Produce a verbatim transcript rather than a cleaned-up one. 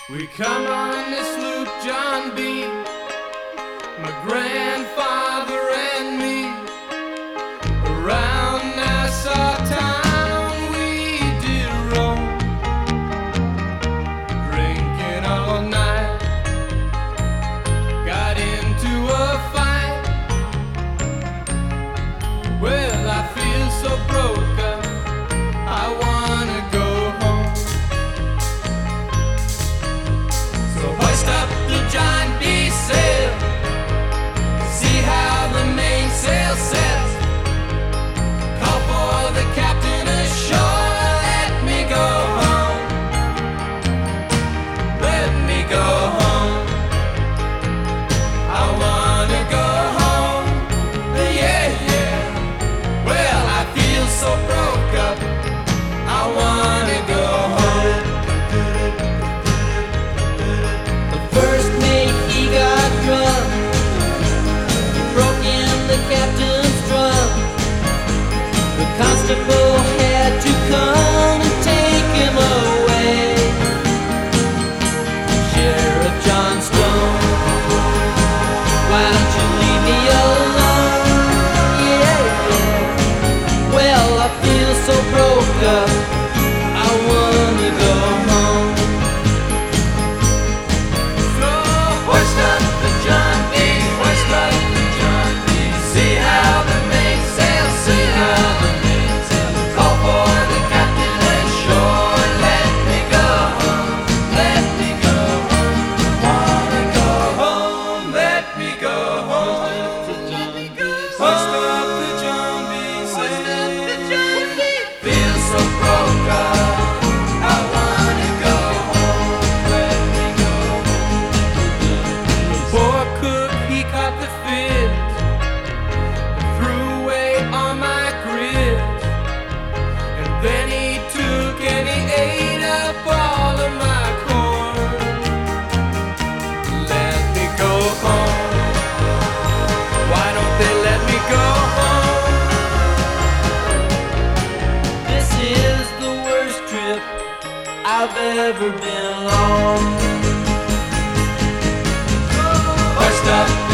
We come on this loop, John B., my grandfather and me. Around Nassau town we did roam, drinking all night. Got into a fight. Well, I feel so broke up, I wanna go home. So hoist up the John B. sail, see how the mainsail sets. Call for the captain ashore, let me go home. Let me go home. I wanna go home. Yeah, yeah. Well, I feel so broke up, I wanna go home. The first mate, he got drunk, broke in the captain's drum. The constable had to come and take him away. Sheriff John Stone, why don't you leave me alone? Yeah, yeah. Well, I feel so broke up, I wanna go home. So hoist up the John B., hoist up the John B. See how the mainsail, see how the mainsail. Call for the captain ashore, let me go home, let me go home. Wanna go home, let me go home. Hoist up the John B., hoist up the John B. Feel so broke up, I wanna go home, let me go home. The poor cook, he caught the fit, threw away all my grits, and then he took and he ate up all of my corn. Let me go home. Why don't they let me go home? This is the worst trip I've ever been on. Hoist up